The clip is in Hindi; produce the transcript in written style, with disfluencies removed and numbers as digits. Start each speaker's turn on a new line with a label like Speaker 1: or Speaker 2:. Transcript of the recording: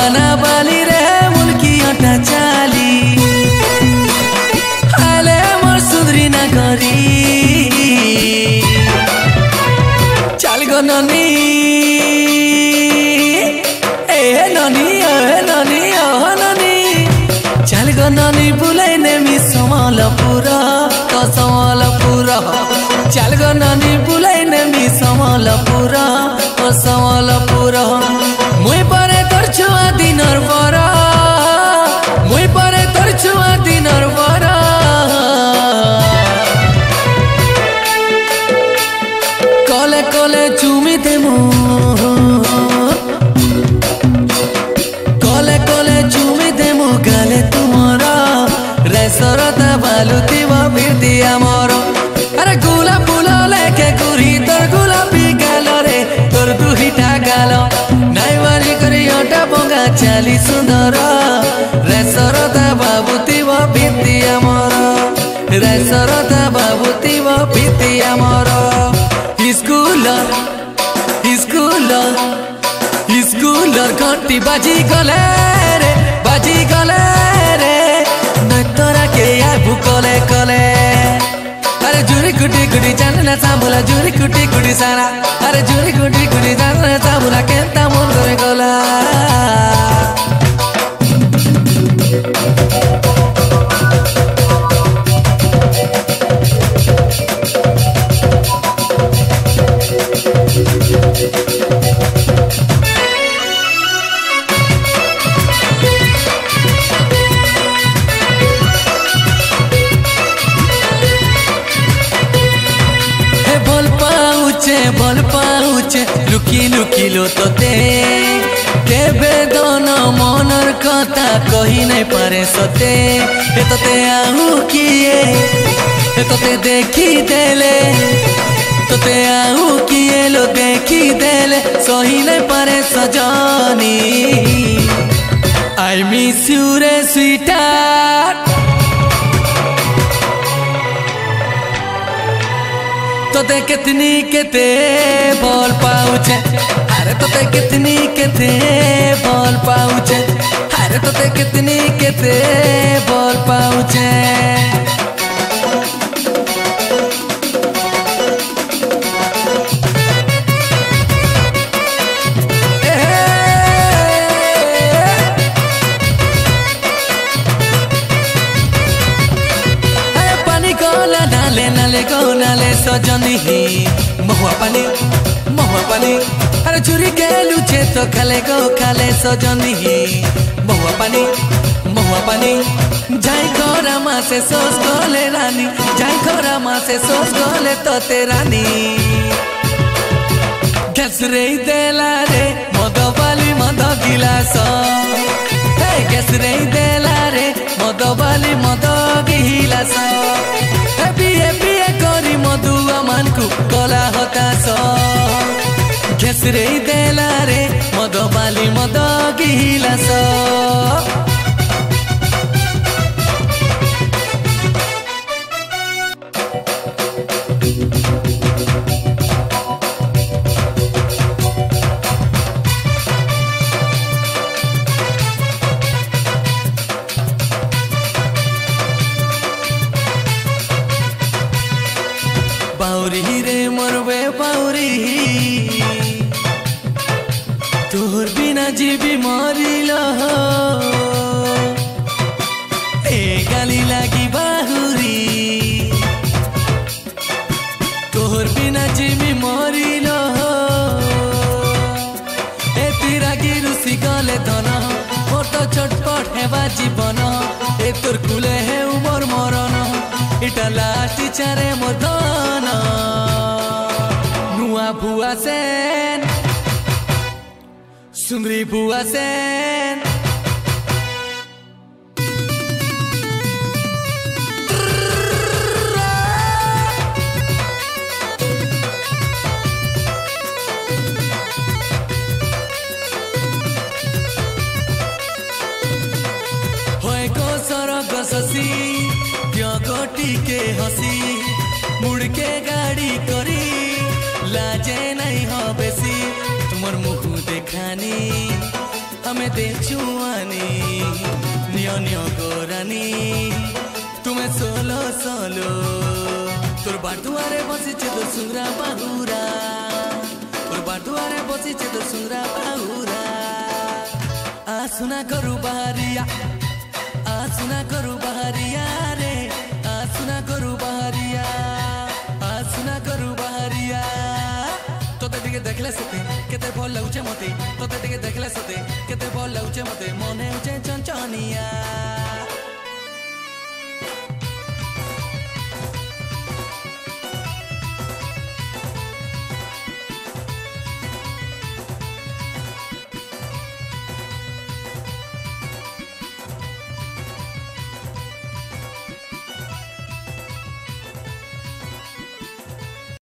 Speaker 1: काना बाली रे मुल्की अटा चाली आले मोर सुंदरी ना करी चल गो ननी ए ननी चल गो ननी बुलाई ने मी समलपुरा तो समलपुरा चल गो ननी बुलाई ने मी समलपुरा तो समलपुरा मुई परे तोर छुआ दिनर बरा मुई परे तोर छुआ दिनर बरा कले कले चुमी देमु कले कले चुमी देमु गाले तुमरा रेसरता बालुती वो बिरती आमरो अरे गुला फूलो लेके गुरी तोर गुलाबी गालो रे तोर दुहिटा गालो नाई वाली करी ओटा बोंगा चाली सुंदर रेसरता बाबुती वो बिरती आमरो रेसरता बाबुती वो बिरती आमरो स्कूलर घंटी बाजी गले रे नतरा के आबू कले कले अरे जुरी कुटी कुटी जानना सांबुला जुरी कुटी कुटी सारा अरे जुरी कुटी कुटी जानना सांबुला केंता मन करे गला बल पाउचे लुकी लुकी लो तोते केबे दोन मनर कथा कही नहीं पारे सते हे तोते आहू किए हे तोते देखी देले तोते आहू किए लो देखी देले सही नहीं पारे सजनी आई मिस यू रे स्वीटहार्ट तोते कितनी केते बॉल पाउचे अरे तोते कितनी केते बॉल पाउचे अरे तोते कितनी केते बॉल पाउचे नाले सजनी महुआ पानी अरे चुरी के लुचे तो खाले गो खाले सजनी महुआ पानी जाई खोरा माँ से सोच गोले रानी जाई खोरा माँ से सोच गोले तो ते रानी गैस रे देला रे मद बाली मद गिलास गैस रे देला रे मद बाली मद गिलास मधुआ मन को कला हताश घेसरे देला रे मद बाली मद गिलास बाउरी रे मरवे बाउरी तोर बिना जीवी मरिल ए गाली लागी बाहुरी तोर बिना जीवी मरिल ए तिरागी रुसी गले धन मोर तो छटपट हेबा जीवन ए तोर कुले हे उमर मरण इटा लाठी चारे मदन नुआ भुआ सेन सुंदरी भुआ सेन होय को सरग ससी गोटी के हसी मुड़ के गाड़ी करी लाजे नहीं हो बेसी तुमर मुख देखानी हमें दे छुआनी नियो नियो गोरानी तुम्हें सोलो सोलो तोर बाटुआरे बसिचे तो सुंगरा बाहुरा तोर बाटुआरे बसिचे तो सुंगरा बाहुरा आसुना करू बहारिया आसुना करू बहारिया रे आसुना करू बहारिया आसुना करू बहारिया तोते टिके देखले सते केते भल लाଗୁছে मते तोते टिके देखले सते केते भल लाଗୁছে मते मने उचे चंचनिया।